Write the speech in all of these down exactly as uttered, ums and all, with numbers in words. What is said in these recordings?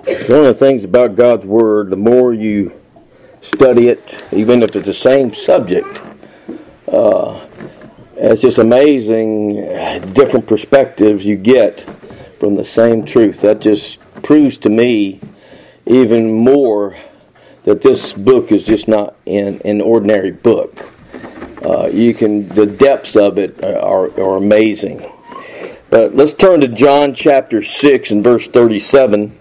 One of the things about God's Word, the more you study it, even if it's the same subject, uh, it's just amazing different perspectives you get from the same truth. That just proves to me even more that this book is just not an, an ordinary book. Uh, you can, the depths of it are, are amazing. But let's turn to John chapter six and verse thirty-seven.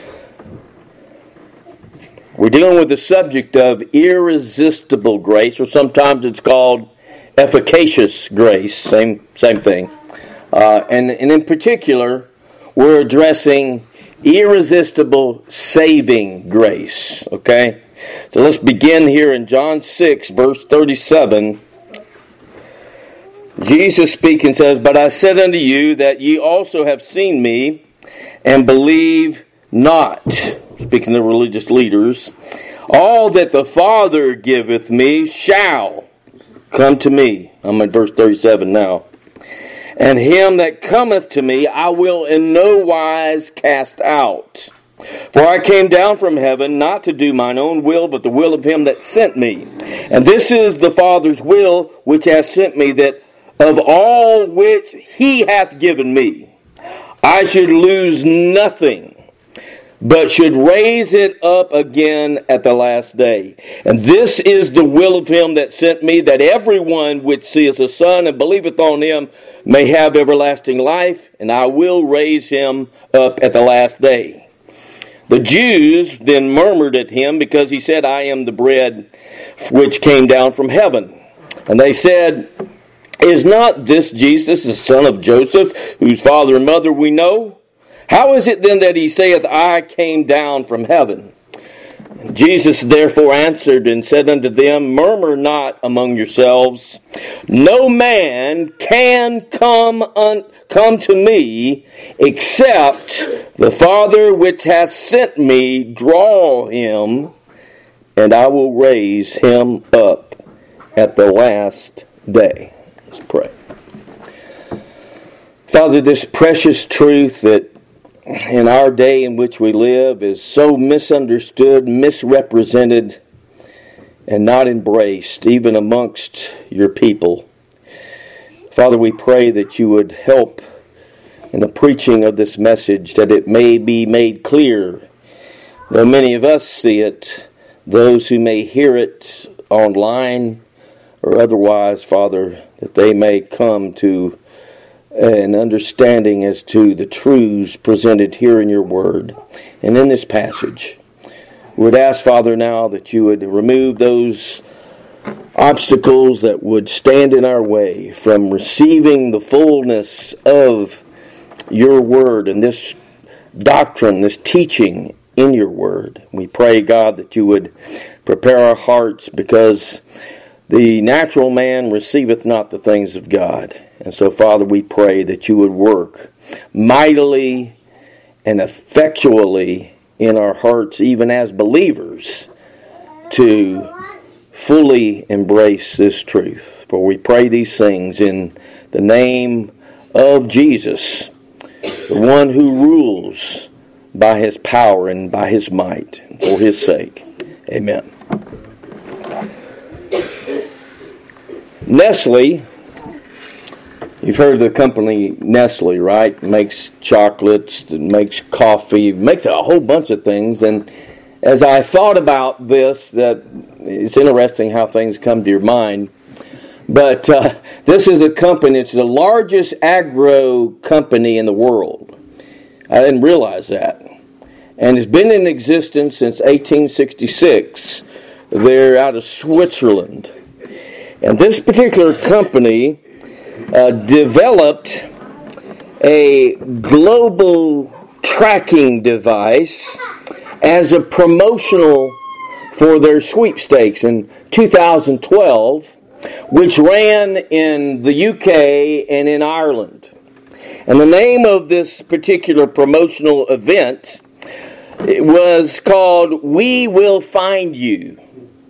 We're dealing with the subject of irresistible grace, or sometimes it's called efficacious grace, same same thing. Uh, and, and in particular, we're addressing irresistible saving grace, okay? So let's begin here in John six, verse thirty-seven. Jesus speaking says, "But I said unto you that ye also have seen me, and believe not." Speaking to the religious leaders, "All that the Father giveth me shall come to me." I'm at verse thirty-seven now. "And him that cometh to me I will in no wise cast out. For I came down from heaven not to do mine own will, but the will of him that sent me. And this is the Father's will which hath sent me, that of all which he hath given me, I should lose nothing, but should raise it up again at the last day. And this is the will of him that sent me, that everyone which seeth the Son and believeth on him may have everlasting life, and I will raise him up at the last day." The Jews then murmured at him, because he said, "I am the bread which came down from heaven." And they said, "Is not this Jesus, the son of Joseph, whose father and mother we know? How is it then that he saith, I came down from heaven?" Jesus therefore answered and said unto them, "Murmur not among yourselves. No man can come un- come to me, except the Father which hath sent me draw him, and I will raise him up at the last day." Let's pray. Father, this precious truth that in our day in which we live is so misunderstood, misrepresented, and not embraced, even amongst your people. Father, we pray that you would help in the preaching of this message, that it may be made clear, though many of us see it, those who may hear it online or otherwise, Father, that they may come to an understanding as to the truths presented here in your word and in this passage. We would ask, Father, now that you would remove those obstacles that would stand in our way from receiving the fullness of your word and this doctrine, this teaching in your word. We pray, God, that you would prepare our hearts, because the natural man receiveth not the things of God. And so, Father, we pray that you would work mightily and effectually in our hearts, even as believers, to fully embrace this truth. For we pray these things in the name of Jesus, the one who rules by his power and by his might, and for his sake. Amen. Nestle, you've heard of the company Nestle, right? It makes chocolates, it makes coffee, it makes a whole bunch of things. And as I thought about this, that it's interesting how things come to your mind. But uh, this is a company, it's the largest agro company in the world. I didn't realize that. And it's been in existence since eighteen sixty-six. They're out of Switzerland. And this particular company uh, developed a global tracking device as a promotional for their sweepstakes in two thousand twelve, which ran in the U K and in Ireland. And the name of this particular promotional event, it was called We Will Find You.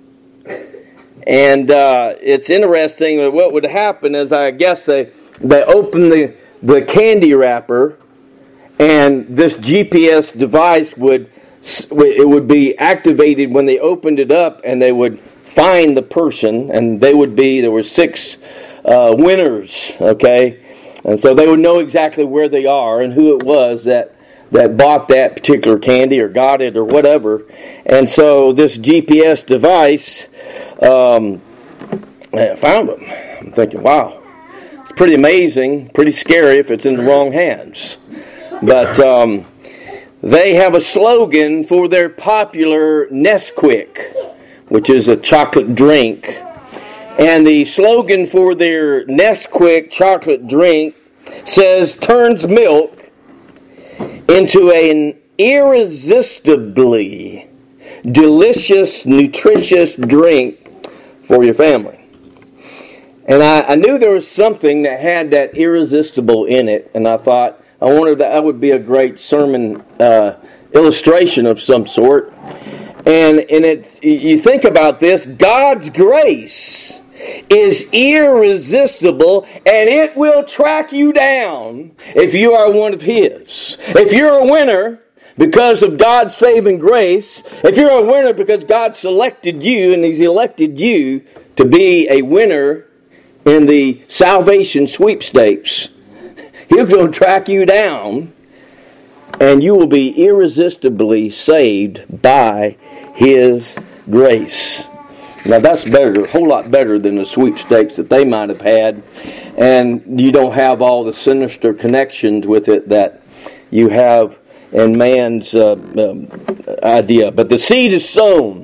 And uh, it's interesting that what would happen is, I guess they, they open the, the candy wrapper, And this G P S device would it would be activated when they opened it up, and they would find the person, and they would be there were six uh, winners, okay, and so they would know exactly where they are and who it was that that bought that particular candy or got it or whatever. And so this G P S device um, found them. I'm thinking, wow, it's pretty amazing, pretty scary if it's in the wrong hands. But um, they have a slogan for their popular Nesquik, which is a chocolate drink. And the slogan for their Nesquik chocolate drink says, turns milk into an irresistibly delicious, nutritious drink for your family. And I, I knew there was something that had that irresistible in it, and I thought, I wondered that that would be a great sermon uh, illustration of some sort. And and it's, you think about this, God's grace is irresistible, and it will track you down if you are one of His. If you're a winner because of God's saving grace, if you're a winner because God selected you and He's elected you to be a winner in the salvation sweepstakes, He's going to track you down, and you will be irresistibly saved by His grace. Now that's better, a whole lot better than the sweepstakes that they might have had, and you don't have all the sinister connections with it that you have in man's uh, um, idea. But the seed is sown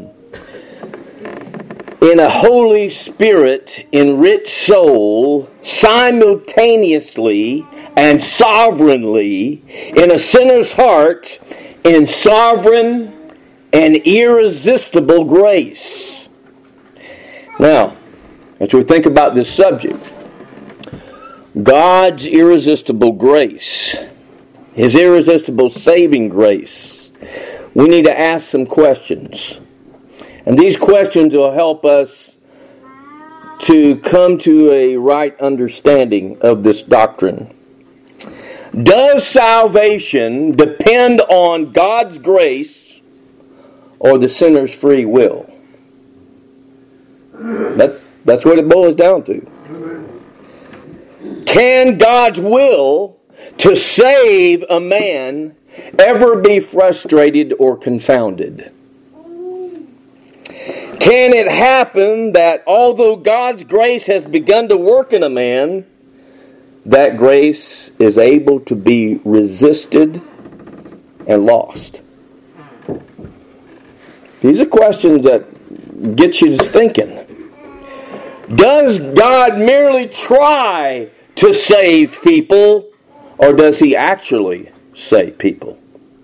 in a Holy Spirit enriched soul, simultaneously and sovereignly in a sinner's heart, in sovereign and irresistible grace. Now, as we think about this subject, God's irresistible grace, His irresistible saving grace, we need to ask some questions. And these questions will help us to come to a right understanding of this doctrine. Does salvation depend on God's grace or the sinner's free will? That, that's what it boils down to. Can God's will to save a man ever be frustrated or confounded? Can it happen that although God's grace has begun to work in a man, that grace is able to be resisted and lost? These are questions that get you to thinking. Does God merely try to save people, or does He actually save people?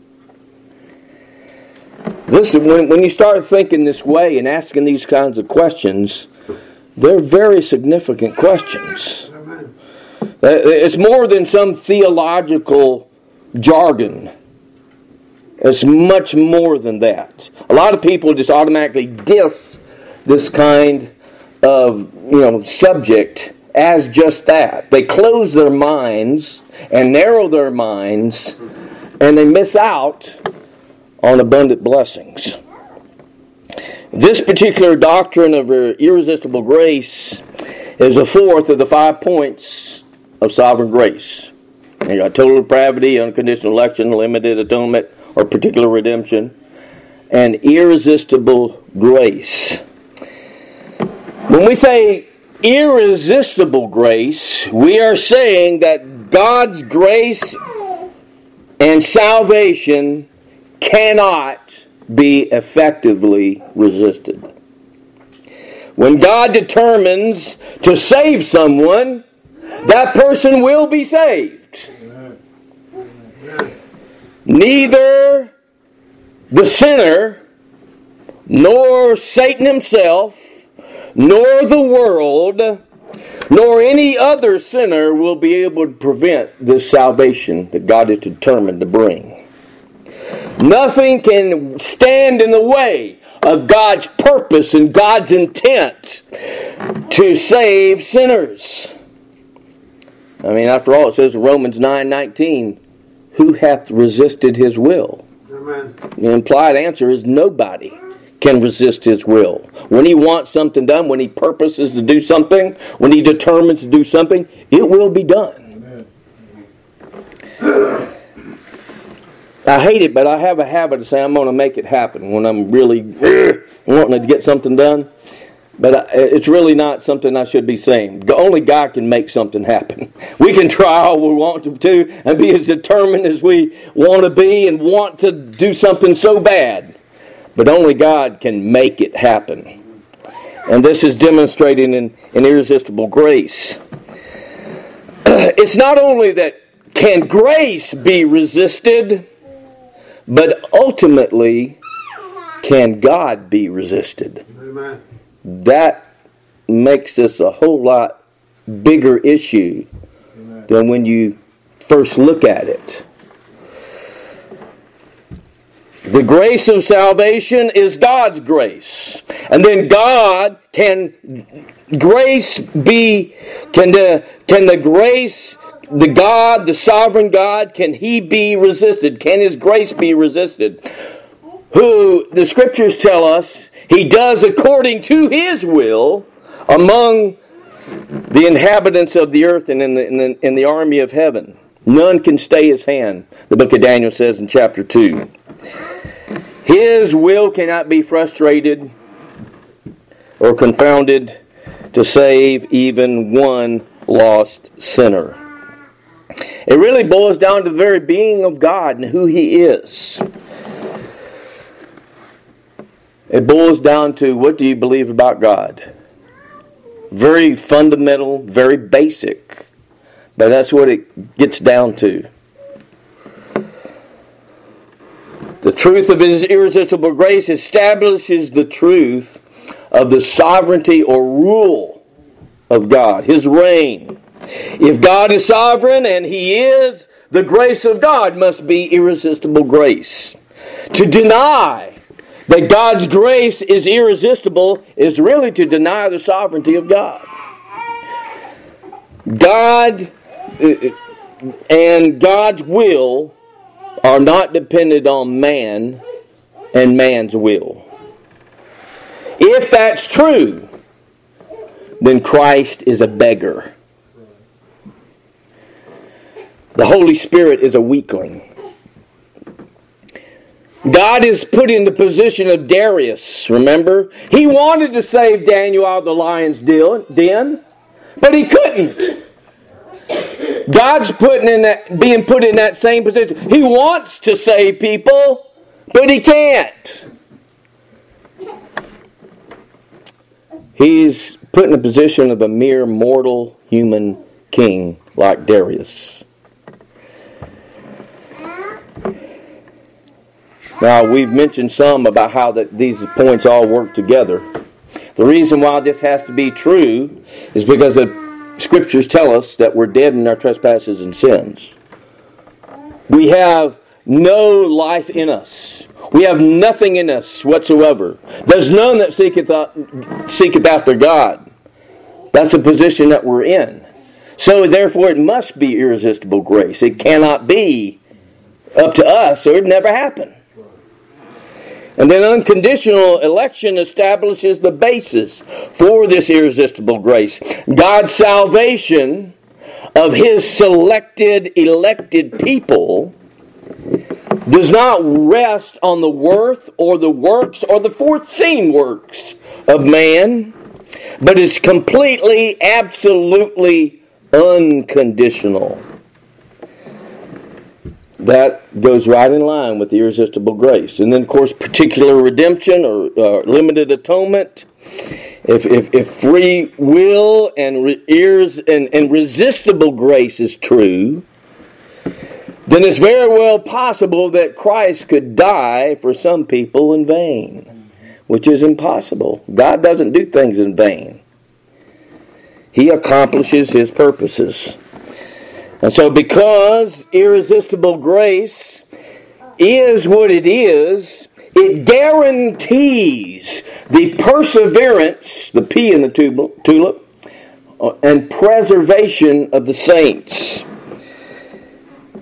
This, when, when you start thinking this way and asking these kinds of questions, they're very significant questions. It's more than some theological jargon. It's much more than that. A lot of people just automatically diss this kind of, you know, subject as just that. They close their minds and narrow their minds, and they miss out on abundant blessings. This particular doctrine of irresistible grace is the fourth of the five points of sovereign grace. You got total depravity, unconditional election, limited atonement, or particular redemption, and irresistible grace. When we say irresistible grace, we are saying that God's grace and salvation cannot be effectively resisted. When God determines to save someone, that person will be saved. Neither the sinner, nor Satan himself, nor the world, nor any other sinner will be able to prevent this salvation that God is determined to bring. Nothing can stand in the way of God's purpose and God's intent to save sinners. I mean, after all, it says in Romans nine nineteen, who hath resisted his will? Amen. The implied answer is nobody can resist his will. When he wants something done, when he purposes to do something, when he determines to do something, it will be done. Amen. I hate it, but I have a habit of saying I'm going to make it happen when I'm really wanting to get something done. But it's really not something I should be saying. Only God can make something happen. We can try all we want to and be as determined as we want to be and want to do something so bad. But only God can make it happen. And this is demonstrated in, in irresistible grace. It's not only that can grace be resisted, but ultimately can God be resisted. Amen. That makes this a whole lot bigger issue Amen. Than when you first look at it. The grace of salvation is God's grace. And then God, can grace be, can the, can the grace, the God, the sovereign God, can He be resisted? Can His grace be resisted? Who, the Scriptures tell us, He does according to His will among the inhabitants of the earth and in the, in the, in the army of heaven. None can stay His hand, the book of Daniel says in chapter two. His will cannot be frustrated or confounded to save even one lost sinner. It really boils down to the very being of God and who He is. It boils down to, what do you believe about God? Very fundamental, very basic. But that's what it gets down to. The truth of His irresistible grace establishes the truth of the sovereignty or rule of God, His reign. If God is sovereign, and He is, the grace of God must be irresistible grace. To deny that God's grace is irresistible is really to deny the sovereignty of God. God and God's will are not dependent on man and man's will. If that's true, then Christ is a beggar. The Holy Spirit is a weakling. God is put in the position of Darius, remember? He wanted to save Daniel out of the lion's den, but he couldn't. God's putting in that, being put in that same position. He wants to save people, but He can't. He's put in the position of a mere mortal human king like Darius. Now, we've mentioned some about how that these points all work together. The reason why this has to be true is because the Scriptures tell us that we're dead in our trespasses and sins. We have no life in us. We have nothing in us whatsoever. There's none that seeketh, out, seeketh after God. That's the position that we're in. So therefore it must be irresistible grace. It cannot be up to us, or it'd never happen. And then unconditional election establishes the basis for this irresistible grace. God's salvation of His selected, elected people does not rest on the worth or the works or the foreseen works of man, but is completely, absolutely unconditional. That goes right in line with the irresistible grace. And then, of course, particular redemption or uh, limited atonement. If, if, if free will and, re- ears and, and resistible grace is true, then it's very well possible that Christ could die for some people in vain, which is impossible. God doesn't do things in vain. He accomplishes His purposes. And so because irresistible grace is what it is, it guarantees the perseverance, the P in the tulip, and preservation of the saints.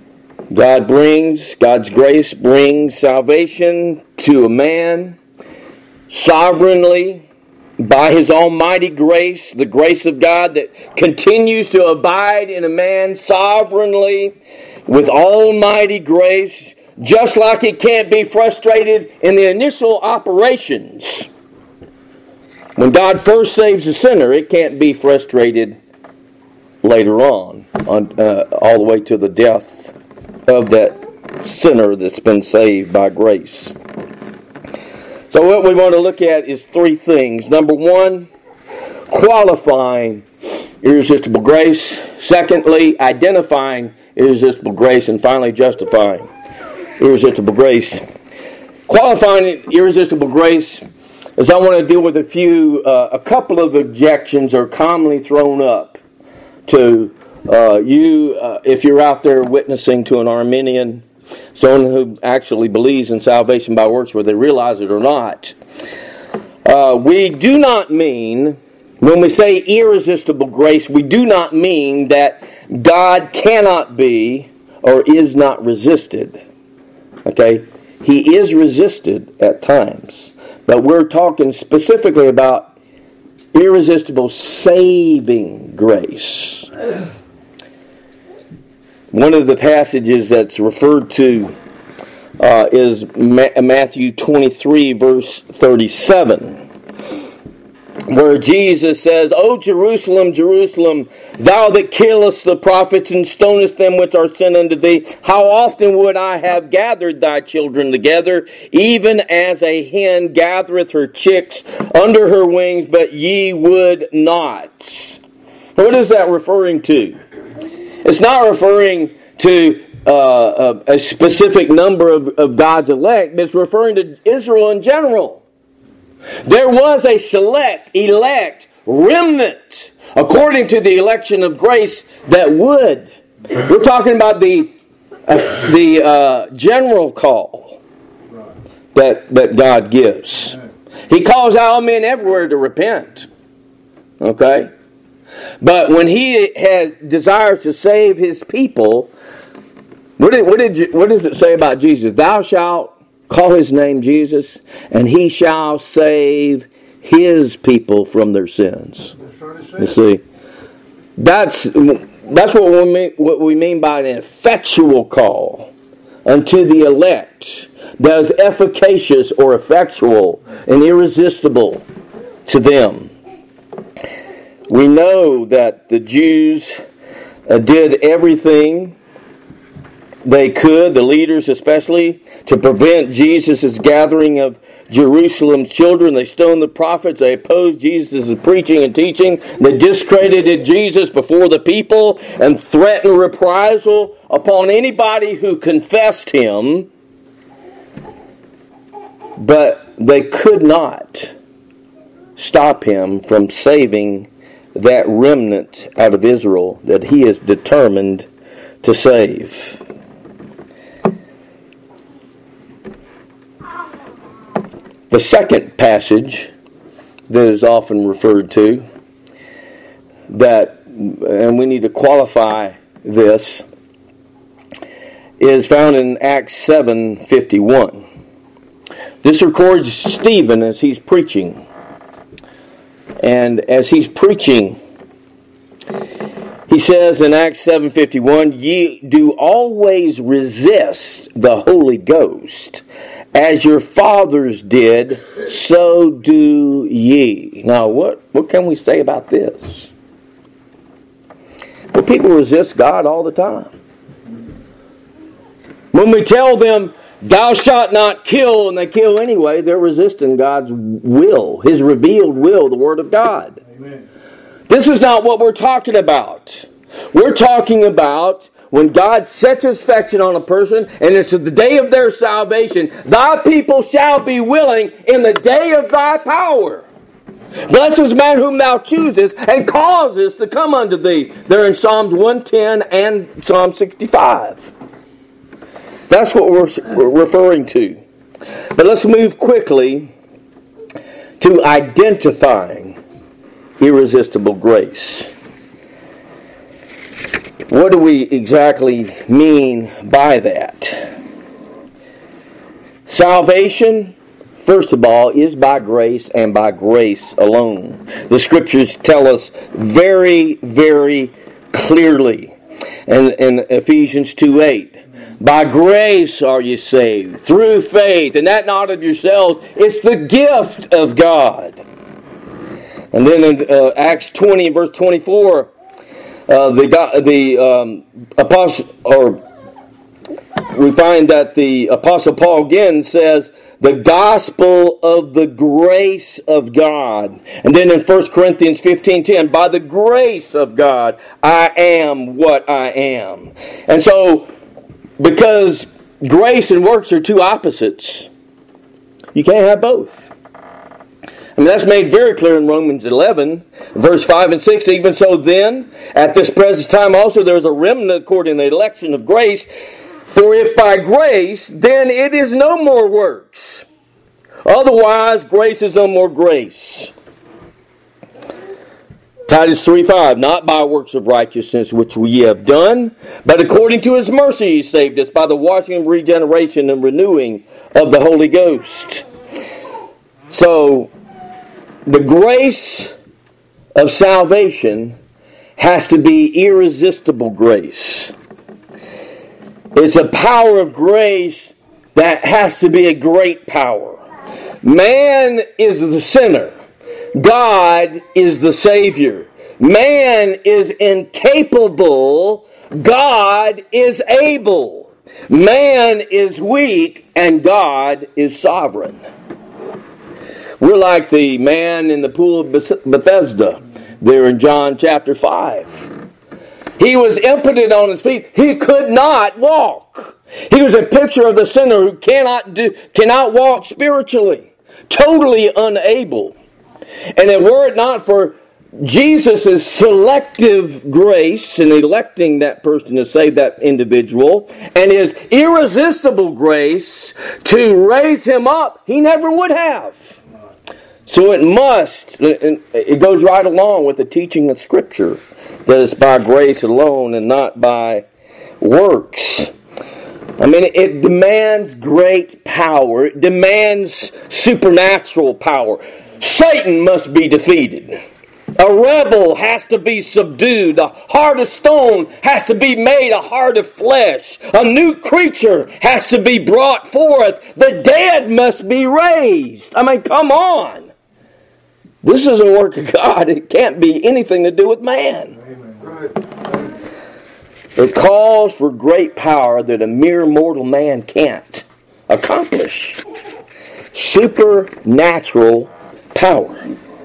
God brings, God's grace brings salvation to a man sovereignly by His almighty grace, the grace of God that continues to abide in a man sovereignly with almighty grace, just like it can't be frustrated in the initial operations. When God first saves a sinner, it can't be frustrated later on, on uh, all the way to the death of that sinner that's been saved by grace. So what we want to look at is three things. Number one, qualifying irresistible grace. Secondly, identifying irresistible grace. And finally, justifying irresistible grace. Qualifying irresistible grace is I want to deal with a few, uh, a couple of objections are commonly thrown up to uh, you uh, if you're out there witnessing to an Arminian, someone who actually believes in salvation by works, whether they realize it or not. Uh, we do not mean, when we say irresistible grace, we do not mean that God cannot be or is not resisted. Okay? He is resisted at times. But we're talking specifically about irresistible saving grace. One of the passages that's referred to uh, is Ma- Matthew twenty-three, verse thirty-seven, where Jesus says, O Jerusalem, Jerusalem, thou that killest the prophets and stonest them which are sent unto thee, how often would I have gathered thy children together, even as a hen gathereth her chicks under her wings, but ye would not. What is that referring to? It's not referring to uh, a, a specific number of, of God's elect, but it's referring to Israel in general. There was a select, elect, remnant, according to the election of grace, that would. We're talking about the uh, the uh, general call that, that God gives. He calls all men everywhere to repent. Okay? But when He has desires to save His people, what did, what did what does it say about Jesus? Thou shalt call His name Jesus, and He shall save His people from their sins. You see, that's that's what we mean. What we mean by an effectual call unto the elect, that is efficacious or effectual and irresistible to them. We know that the Jews uh, did everything they could, the leaders especially, to prevent Jesus' gathering of Jerusalem's children. They stoned the prophets. They opposed Jesus' preaching and teaching. They discredited Jesus before the people and threatened reprisal upon anybody who confessed Him. But they could not stop Him from saving that remnant out of Israel that He is determined to save. The second passage that is often referred to, that, and we need to qualify this, is found in Acts seven fifty-one. This records Stephen as he's preaching. And as he's preaching, he says in Acts seven fifty-one, ye do always resist the Holy Ghost, as your fathers did, so do ye. Now, what, what can we say about this? Well, people resist God all the time. When we tell them, thou shalt not kill, and they kill anyway, they're resisting God's will, His revealed will, the Word of God. Amen. This is not what we're talking about. We're talking about when God sets His affection on a person, and it's the day of their salvation, thy people shall be willing in the day of thy power. Blessed is the man whom thou choosest, and causest to come unto thee. They're in Psalms one ten and Psalm sixty-five. That's what we're referring to. But let's move quickly to identifying irresistible grace. What do we exactly mean by that? Salvation, first of all, is by grace and by grace alone. The Scriptures tell us very, very clearly in, in Ephesians two eight. By grace are you saved, through faith, and that not of yourselves. It's the gift of God. And then in uh, Acts twenty, verse twenty-four, uh, the the um, apostle, or we find that the Apostle Paul again says, the gospel of the grace of God. And then in First Corinthians fifteen ten, by the grace of God, I am what I am. And so, because grace and works are two opposites, you can't have both. I mean, that's made very clear in Romans eleven, verse five and six. Even so then, at this present time also there is a remnant according to the election of grace. For if by grace, then it is no more works. Otherwise, grace is no more grace. Titus three five, not by works of righteousness which we have done, but according to His mercy He saved us by the washing of regeneration and renewing of the Holy Ghost. So, the grace of salvation has to be irresistible grace. It's a power of grace that has to be a great power. Man is the sinner. God is the Savior. Man is incapable. God is able. Man is weak, and God is sovereign. We're like the man in the pool of Bethesda there in John chapter five. He was impotent on his feet. He could not walk. He was a picture of the sinner who cannot do, cannot walk spiritually. Totally unable. And if were it not for Jesus' selective grace in electing that person to save that individual, and His irresistible grace to raise him up, He never would have. So it must, it goes right along with the teaching of Scripture, that it's by grace alone and not by works. I mean, it demands great power. It demands supernatural power. Satan must be defeated. A rebel has to be subdued. A heart of stone has to be made a heart of flesh. A new creature has to be brought forth. The dead must be raised. I mean, come on. This is a work of God. It can't be anything to do with man. Amen. It calls for great power that a mere mortal man can't accomplish. Supernatural power.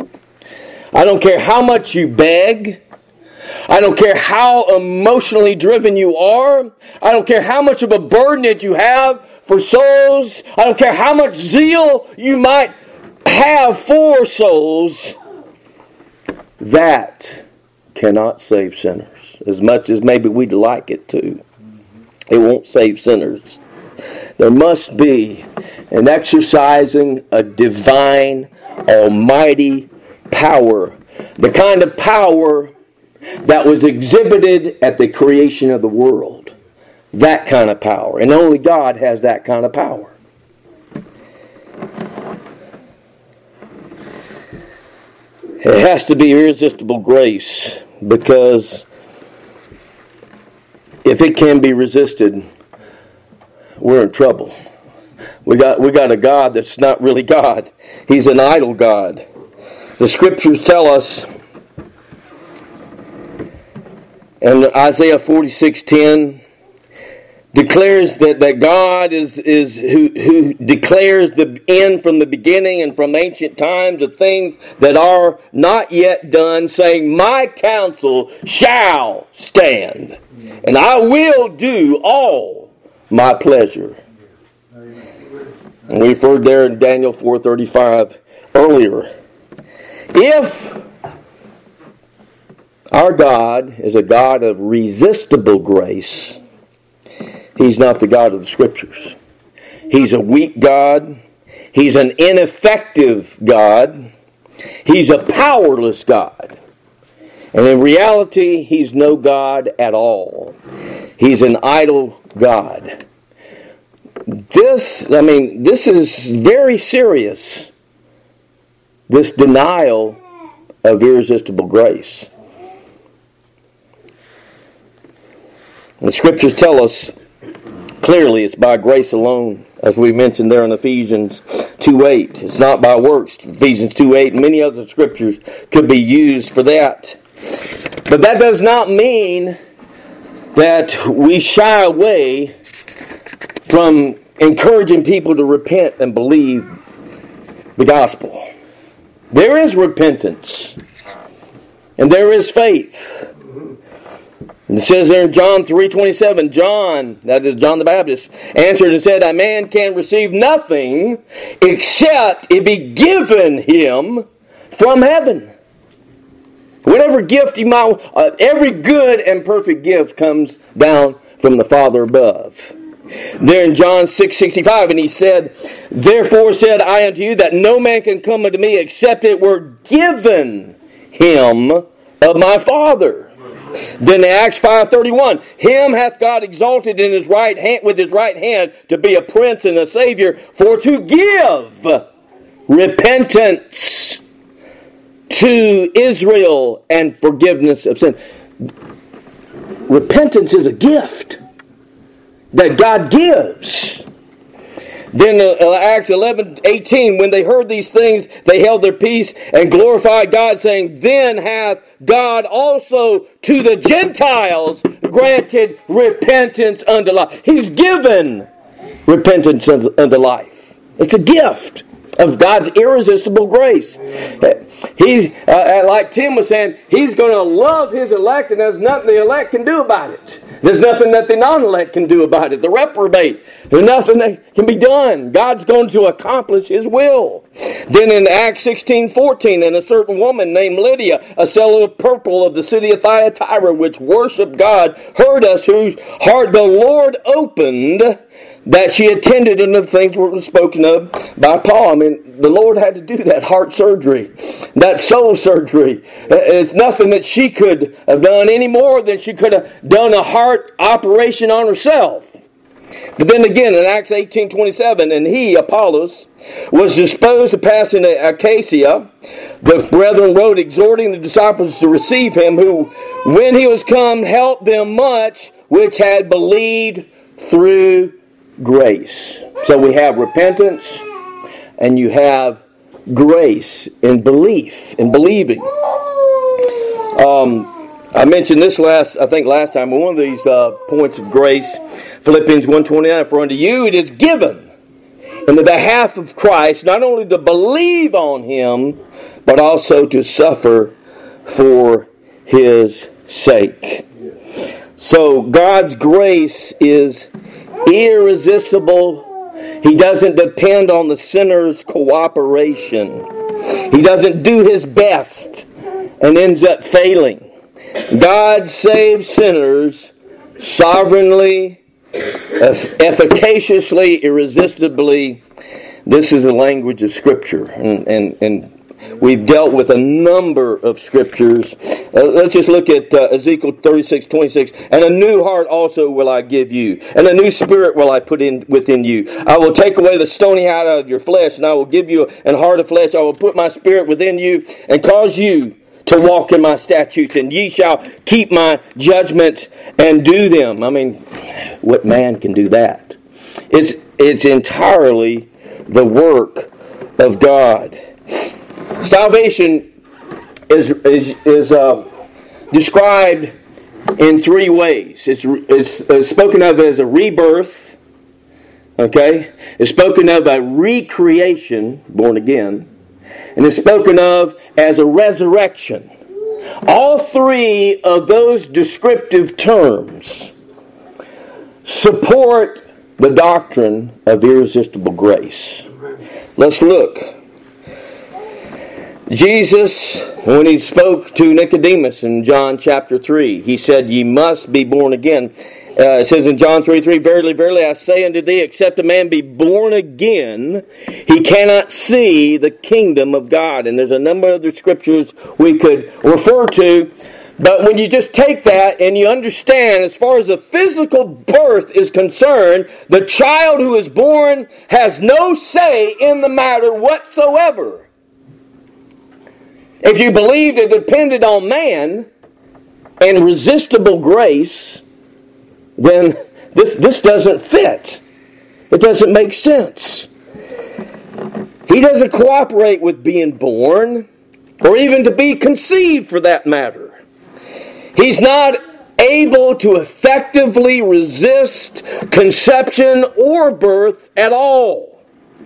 I don't care how much you beg. I don't care how emotionally driven you are. I don't care how much of a burden that you have for souls. I don't care how much zeal you might have for souls. That cannot save sinners. As much as maybe we'd like it to. It won't save sinners. There must be an exercising a divine, almighty power. The kind of power that was exhibited at the creation of the world. That kind of power. And only God has that kind of power. It has to be irresistible grace, because if it can be resisted, we're in trouble. We got we got a God that's not really God. He's an idol God. The Scriptures tell us in Isaiah forty-six ten, declares that, that God is, is who, who declares the end from the beginning and from ancient times of things that are not yet done, saying, my counsel shall stand, and I will do all my pleasure. And we've heard there in Daniel four thirty-five earlier. If our God is a God of resistible grace, He's not the God of the Scriptures. He's a weak God. He's an ineffective God. He's a powerless God. And in reality, he's no God at all. He's an idol God. This, I mean, this is very serious. This denial of irresistible grace. The Scriptures tell us clearly it's by grace alone, as we mentioned there in Ephesians two eight. It's not by works. Ephesians two eight and many other Scriptures could be used for that. But that does not mean that we shy away from encouraging people to repent and believe the gospel. There is repentance. And there is faith. It says there in John three twenty-seven, John, that is John the Baptist, answered and said, a man can receive nothing except it be given him from heaven. Whatever gift he might, uh, every good and perfect gift comes down from the Father above. There in John six sixty-five, and he said, therefore said I unto you that no man can come unto me except it were given him of my Father. Then in Acts five thirty-one, him hath God exalted in his right hand with his right hand to be a prince and a savior, for to give repentance to Israel and forgiveness of sin. Repentance is a gift that God gives. Then uh, Acts eleven eighteen, when they heard these things, they held their peace and glorified God, saying, then hath God also to the Gentiles granted repentance unto life. He's given repentance unto life. It's a gift of God's irresistible grace. He's, uh, like Tim was saying, he's going to love his elect, and there's nothing the elect can do about it. There's nothing that the non-elect can do about it. The reprobate, there's nothing that can be done. God's going to accomplish his will. Then in Acts sixteen fourteen, and a certain woman named Lydia, a seller of purple of the city of Thyatira, which worshipped God, heard us, whose heart the Lord opened, that she attended unto the things that were spoken of by Paul. I mean, the Lord had to do that heart surgery, that soul surgery. It's nothing that she could have done any more than she could have done a heart operation on herself. But then again, in Acts eighteen twenty-seven, and he, Apollos, was disposed to pass into Achaia. The brethren wrote, exhorting the disciples to receive him, who, when he was come, helped them much, which had believed through grace. So we have repentance, and you have grace in belief, in believing. Um, I mentioned this last, I think last time, one of these uh, points of grace, Philippians one twenty-nine, for unto you it is given in the behalf of Christ, not only to believe on him, but also to suffer for his sake. So God's grace is irresistible. He doesn't depend on the sinner's cooperation. He doesn't do his best and ends up failing. God saves sinners sovereignly, efficaciously, irresistibly. This is the language of Scripture. And, and, and we've dealt with a number of Scriptures. Uh, let's just look at uh, Ezekiel thirty-six twenty-six. And a new heart also will I give you, and a new spirit will I put in within you. I will take away the stony heart out of your flesh, and I will give you an heart of flesh. I will put my spirit within you, and cause you to walk in my statutes, and ye shall keep my judgment and do them. I mean, what man can do that? It's, it's entirely the work of God. Salvation is is, is uh, described in three ways. It's, it's, it's spoken of as a rebirth. Okay? It's spoken of a recreation, born again. And it's spoken of as a resurrection. All three of those descriptive terms support the doctrine of irresistible grace. Let's look. Jesus, when he spoke to Nicodemus in John chapter three, he said, ye must be born again. Uh, it says in John three three, verily, verily, I say unto thee, except a man be born again, he cannot see the kingdom of God. And there's a number of other scriptures we could refer to. But when you just take that and you understand, as far as the physical birth is concerned, the child who is born has no say in the matter whatsoever. If you believed it depended on man and resistible grace, then this, this doesn't fit. It doesn't make sense. He doesn't cooperate with being born, or even to be conceived for that matter. He's not able to effectively resist conception or birth at all.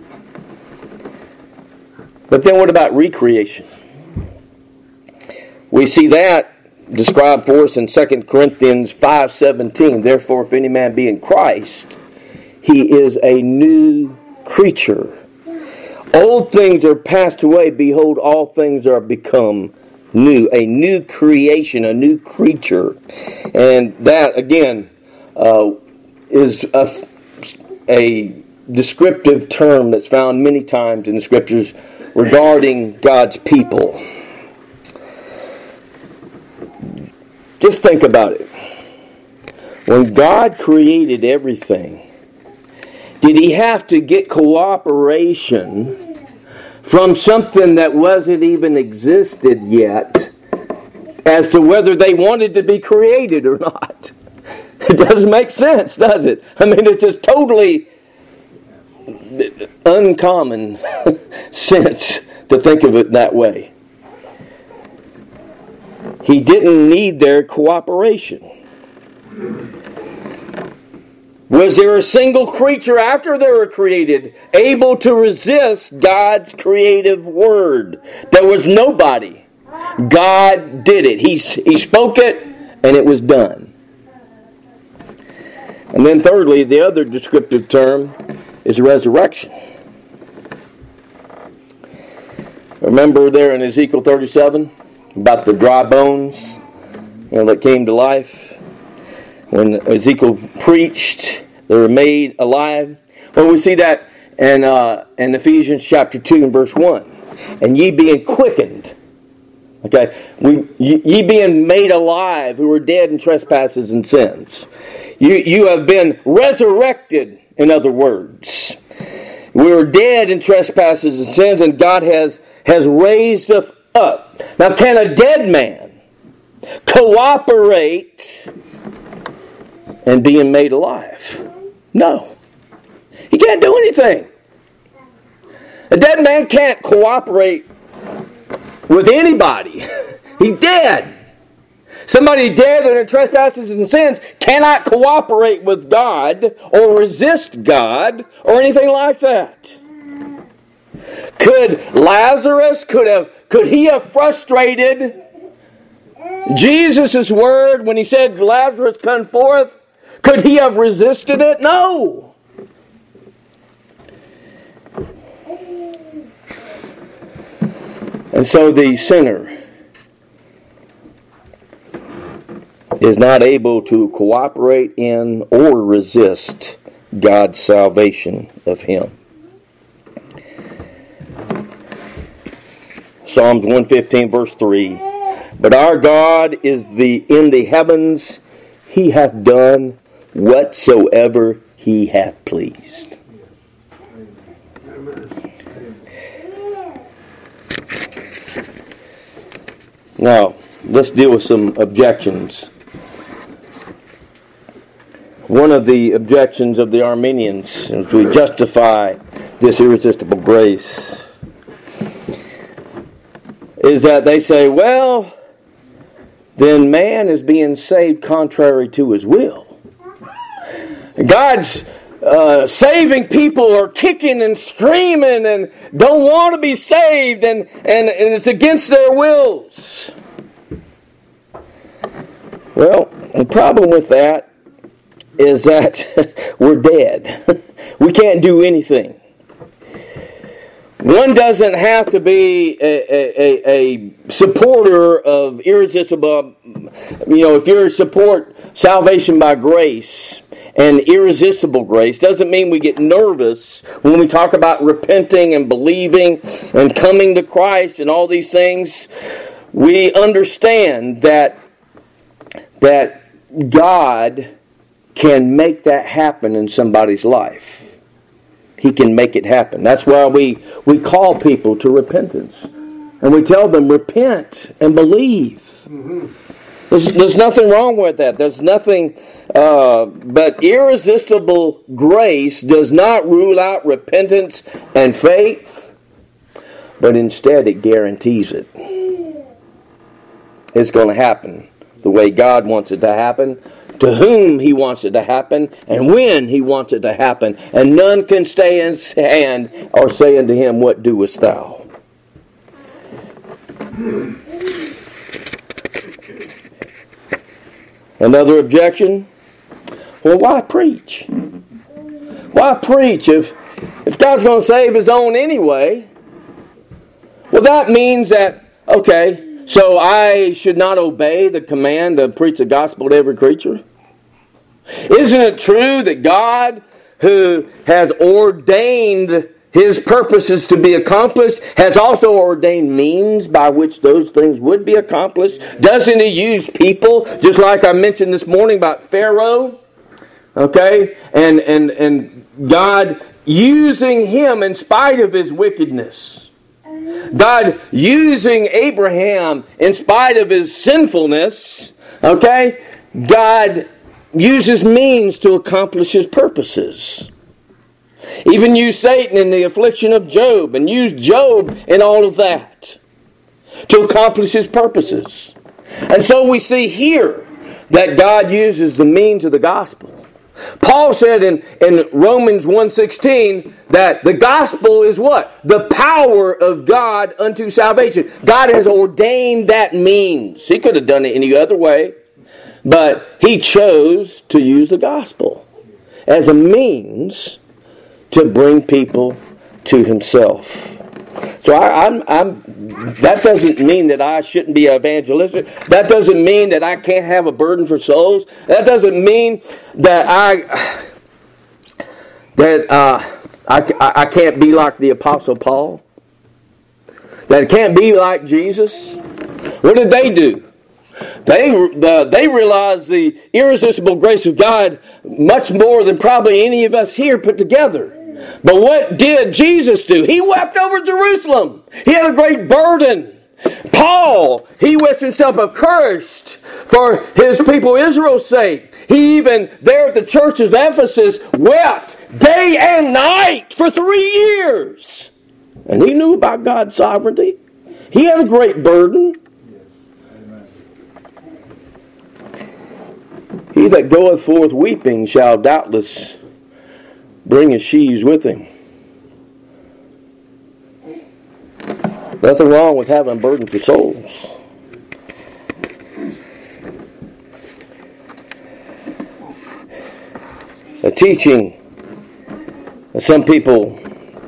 But then what about recreation? We see that described for us in Second Corinthians five seventeen. Therefore, if any man be in Christ, he is a new creature. Old things are passed away. Behold, all things are become new. A new creation, a new creature. And that, again, uh, is a, a descriptive term that's found many times in the Scriptures regarding God's people. Just think about it. When God created everything, did He have to get cooperation from something that wasn't even existed yet as to whether they wanted to be created or not? It doesn't make sense, does it? I mean, it's just totally uncommon sense to think of it that way. He didn't need their cooperation. Was there a single creature after they were created able to resist God's creative word? There was nobody. God did it. He, he spoke it and it was done. And then thirdly, the other descriptive term is resurrection. Remember there in Ezekiel thirty-seven about the dry bones, you know, that came to life? When Ezekiel preached, they were made alive. Well, we see that in, uh, in Ephesians chapter two and verse one. And ye being quickened. Okay, we, ye, ye being made alive who were dead in trespasses and sins. You, you have been resurrected, in other words. We were dead in trespasses and sins, and God has, has raised us up. Now, can a dead man cooperate and being made alive? No. He can't do anything. A dead man can't cooperate with anybody. He's dead. Somebody dead in their trespasses and sins cannot cooperate with God or resist God or anything like that. Could Lazarus, could have, could he have frustrated Jesus' word when he said, Lazarus, come forth? Could he have resisted it? No. And so the sinner is not able to cooperate in or resist God's salvation of him. Psalms one fifteen verse three. But our God is the in the heavens, He hath done whatsoever He hath pleased. Now, let's deal with some objections. One of the objections of the Arminians, as we justify this irresistible grace, is that they say, well, then man is being saved contrary to his will. God's uh, saving people are kicking and screaming and don't want to be saved, and, and, and it's against their wills. Well, the problem with that is that we're dead. We can't do anything. One doesn't have to be a, a, a supporter of irresistible, you know, if you support salvation by grace and irresistible grace, doesn't mean we get nervous when we talk about repenting and believing and coming to Christ and all these things. We understand that that God can make that happen in somebody's life. He can make it happen. That's why we, we call people to repentance. And we tell them, repent and believe. Mm-hmm. There's, there's nothing wrong with that. There's nothing, uh, but irresistible grace does not rule out repentance and faith, but instead it guarantees it. It's going to happen the way God wants it to happen, to whom He wants it to happen, and when He wants it to happen. And none can stay in His hand or say unto Him, what doest thou? Another objection? Well, why preach? Why preach if, if God's going to save His own anyway? Well, that means that, okay, so I should not obey the command to preach the gospel to every creature? Isn't it true that God, who has ordained His purposes to be accomplished, has also ordained means by which those things would be accomplished? Doesn't He use people, just like I mentioned this morning about Pharaoh? Okay? And, and, and God using him in spite of his wickedness. God using Abraham in spite of his sinfulness. Okay? God uses means to accomplish His purposes. Even used Satan in the affliction of Job, and used Job in all of that to accomplish His purposes. And so we see here that God uses the means of the gospel. Paul said in, in Romans one sixteen that the gospel is what? The power of God unto salvation. God has ordained that means. He could have done it any other way, but He chose to use the gospel as a means to bring people to Himself. So I, I'm, I'm, that doesn't mean that I shouldn't be evangelistic. That doesn't mean that I can't have a burden for souls. That doesn't mean that I that uh, I, I can't be like the Apostle Paul. That it can't be like Jesus. What did they do? They uh, they realized the irresistible grace of God much more than probably any of us here put together. But what did Jesus do? He wept over Jerusalem. He had a great burden. Paul, he wished himself accursed for his people Israel's sake. He even, there at the church of Ephesus, wept day and night for three years. And he knew about God's sovereignty. He had a great burden. He that goeth forth weeping shall doubtless bring his sheaves with him. Nothing wrong with having a burden for souls. A teaching, some people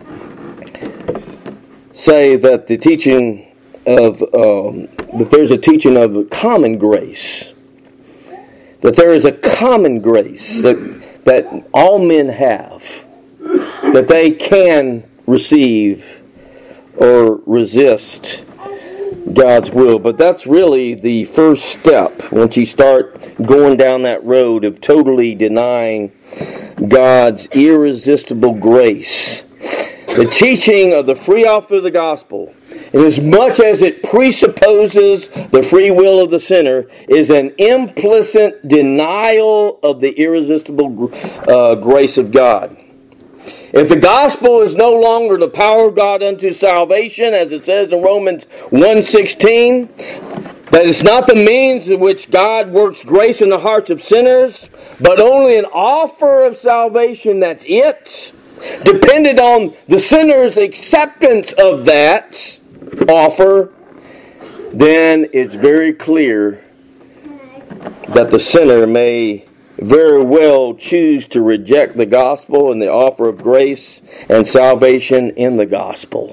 say that the teaching of, um, that there's a teaching of common grace. That there is a common grace that that all men have, that they can receive or resist God's will. But that's really the first step once you start going down that road of totally denying God's irresistible grace. The teaching of the free offer of the gospel, inasmuch as it presupposes the free will of the sinner, is an implicit denial of the irresistible uh, grace of God. If the gospel is no longer the power of God unto salvation, as it says in Romans one sixteen, that it's not the means in which God works grace in the hearts of sinners, but only an offer of salvation, that's it, depended on the sinner's acceptance of that offer, then it's very clear that the sinner may very well choose to reject the gospel and the offer of grace and salvation in the gospel.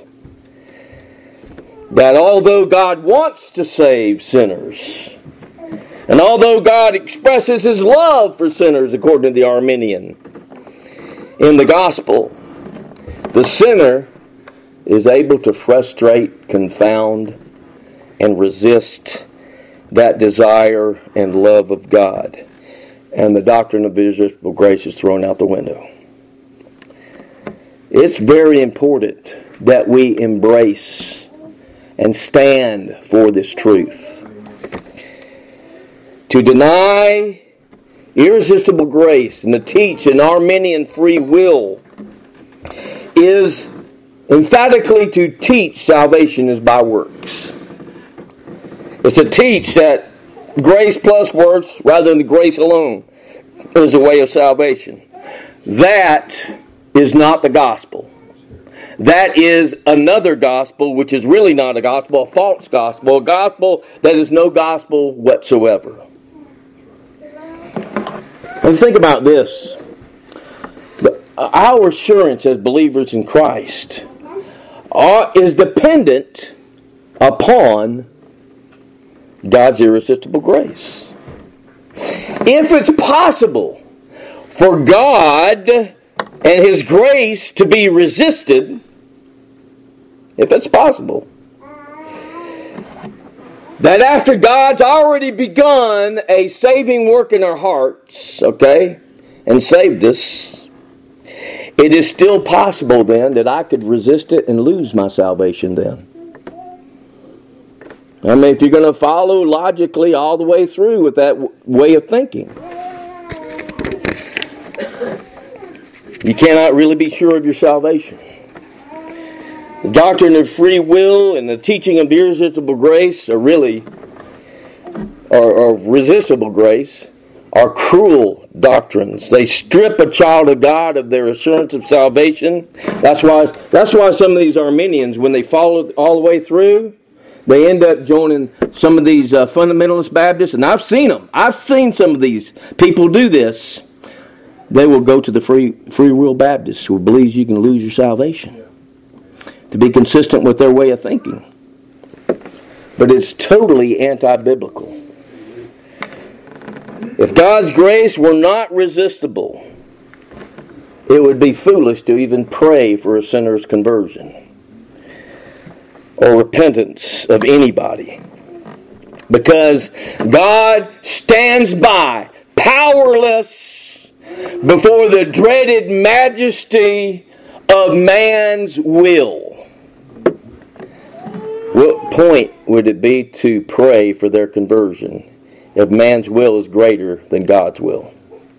That although God wants to save sinners, and although God expresses His love for sinners according to the Arminian in the gospel, the sinner is able to frustrate, confound, and resist that desire and love of God. And the doctrine of irresistible grace is thrown out the window. It's very important that we embrace and stand for this truth. To deny irresistible grace and to teach an Arminian free will is emphatically to teach salvation is by works. It's to teach that grace plus works rather than the grace alone is the way of salvation. That is not the gospel. That is another gospel, which is really not a gospel, a false gospel, a gospel that is no gospel whatsoever. And think about this. Our assurance as believers in Christ are, is dependent upon God's irresistible grace. If it's possible for God and His grace to be resisted, if it's possible, that after God's already begun a saving work in our hearts, okay, and saved us, it is still possible then that I could resist it and lose my salvation then. I mean, if you're going to follow logically all the way through with that w- way of thinking, you cannot really be sure of your salvation. The doctrine of free will and the teaching of irresistible grace are really, or, or resistible grace, are cruel doctrines. They strip a child of God of their assurance of salvation. That's why, that's why some of these Arminians, when they follow all the way through, they end up joining some of these uh, fundamentalist Baptists, and I've seen them. I've seen some of these people do this. They will go to the free free will Baptists who believes you can lose your salvation to be consistent with their way of thinking. But it's totally anti-biblical. If God's grace were not resistible, it would be foolish to even pray for a sinner's conversion or repentance of anybody. Because God stands by, powerless, before the dreaded majesty of man's will. What point would it be to pray for their conversion if man's will is greater than God's will?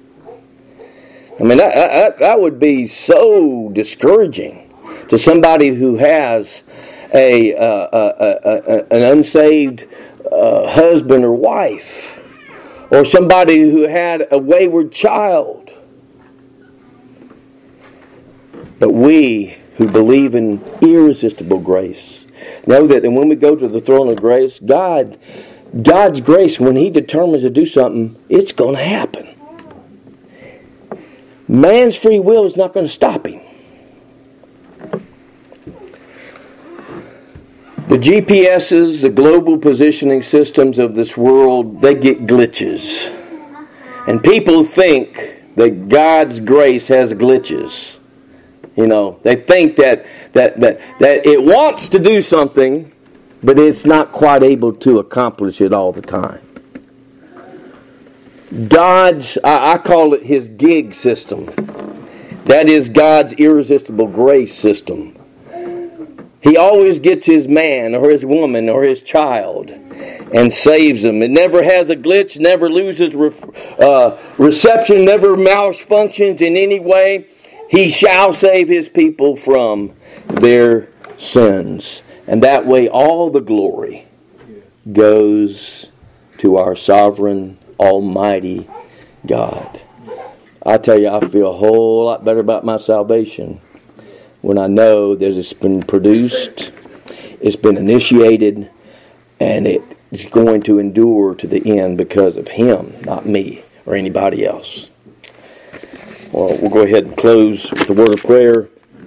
I mean, that, that, that would be so discouraging to somebody who has a, uh, a, a, a an unsaved uh, husband or wife, or somebody who had a wayward child. But we who believe in irresistible grace know that, and when we go to the throne of grace, God, God's grace, when He determines to do something, it's going to happen. Man's free will is not going to stop him. The G P S's, the global positioning systems of this world, they get glitches. And people think that God's grace has glitches. You know, they think that that that, that it wants to do something, but it's not quite able to accomplish it all the time. God's, I, I call it His gig system. That is God's irresistible grace system. He always gets His man or His woman or His child and saves them. It never has a glitch, never loses re- uh, reception, never malfunctions in any way. He shall save His people from their sins. And that way all the glory goes to our sovereign, almighty God. I tell you, I feel a whole lot better about my salvation when I know that it's been produced, it's been initiated, and it is going to endure to the end because of Him, not me or anybody else. Well, we'll go ahead and close with a word of prayer.